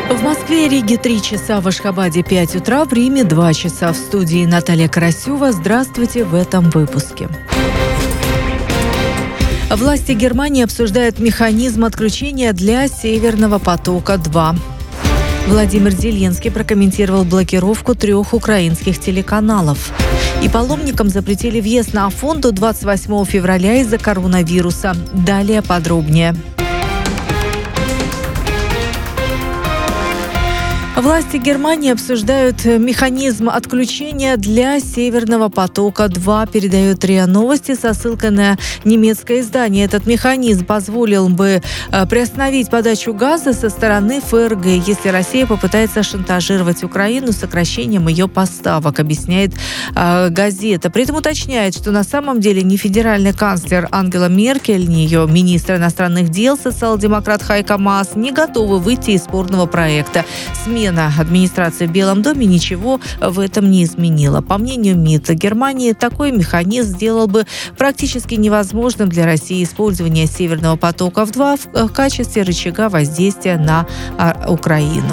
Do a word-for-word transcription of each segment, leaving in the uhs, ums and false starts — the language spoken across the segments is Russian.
В Москве и Риге три часа, в Ашхабаде пять утра, в Риме два часа. В студии Наталья Карасева. Здравствуйте в этом выпуске. Власти Германии обсуждают механизм отключения для «Северного потока-два». Владимир Зеленский прокомментировал блокировку трех украинских телеканалов. И паломникам запретили въезд на Афон до двадцать восьмого февраля из-за коронавируса. Далее подробнее. Власти Германии обсуждают механизм отключения для «Северного потока-два», передает РИА Новости со ссылкой на немецкое издание. Этот механизм позволил бы приостановить подачу газа со стороны ФРГ, если Россия попытается шантажировать Украину сокращением ее поставок, объясняет э, газета. При этом уточняет, что на самом деле ни федеральный канцлер Ангела Меркель, ни ее министр иностранных дел, социал-демократ Хайко Маас, не готовы выйти из спорного проекта. СМИ администрации в Белом доме ничего в этом не изменила. По мнению МИДа Германии, такой механизм сделал бы практически невозможным для России использование «Северного потока-два» в качестве рычага воздействия на Украину.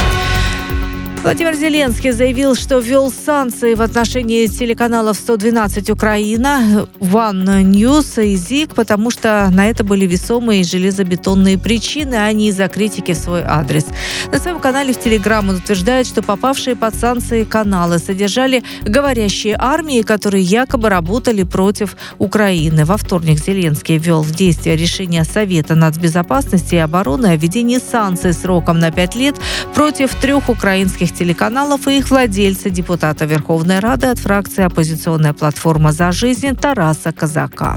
Владимир Зеленский заявил, что ввел санкции в отношении телеканалов сто двенадцать Украина, One News и зик, потому что на это были весомые железобетонные причины, а не из-за критики в свой адрес. На своем канале в Телеграм он утверждает, что попавшие под санкции каналы содержали говорящие армии, которые якобы работали против Украины. Во вторник Зеленский ввел в действие решение Совета нацбезопасности и обороны о введении санкций сроком на пять лет против трех украинских телеканалов и их владельца, депутата Верховной Рады от фракции «Оппозиционная платформа за жизнь» Тараса Казака.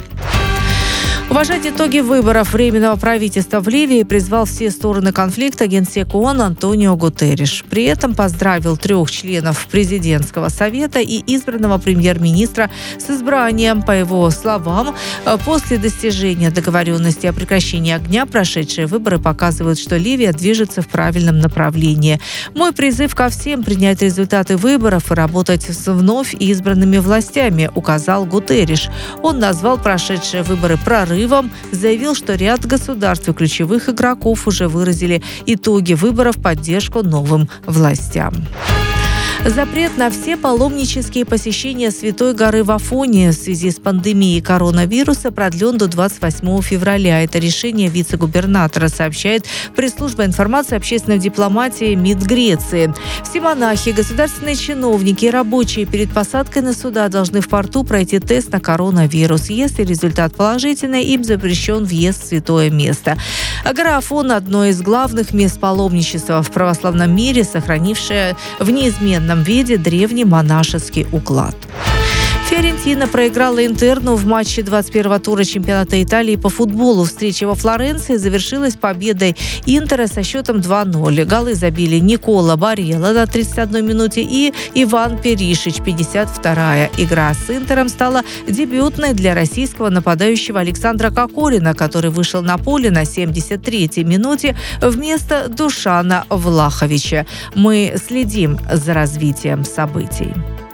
Уважать итоги выборов Временного правительства в Ливии призвал все стороны конфликта генсек ООН Антонио Гутерриш. При этом поздравил трех членов президентского совета и избранного премьер-министра с избранием. По его словам, после достижения договоренности о прекращении огня прошедшие выборы показывают, что Ливия движется в правильном направлении. Мой призыв ко всем принять результаты выборов и работать с вновь избранными властями, указал Гутерриш. Он назвал прошедшие выборы прорывом, заявил, что ряд государств и ключевых игроков уже выразили итоги выборов в поддержку новым властям. Запрет на все паломнические посещения Святой горы в Афоне в связи с пандемией коронавируса продлен до двадцать восьмого февраля. Это решение вице-губернатора, сообщает пресс-служба информации общественной дипломатии МИД Греции. Все монахи, государственные чиновники и рабочие перед посадкой на суда должны в порту пройти тест на коронавирус. Если результат положительный, им запрещен въезд в святое место. А гора Афон – одно из главных мест паломничества в православном мире, сохранившее в неизменном виде древний монашеский уклад. Фиорентина проиграла Интерну в матче двадцать первого тура чемпионата Италии по футболу. Встреча во Флоренции завершилась победой Интера со счетом два ноль. Голы забили Никола Барелла на тридцать одной минуте и Иван Перишич, пятьдесят вторая. Игра с Интером стала дебютной для российского нападающего Александра Кокорина, который вышел на поле на семьдесят третьей минуте вместо Душана Влаховича. Мы следим за развитием событий.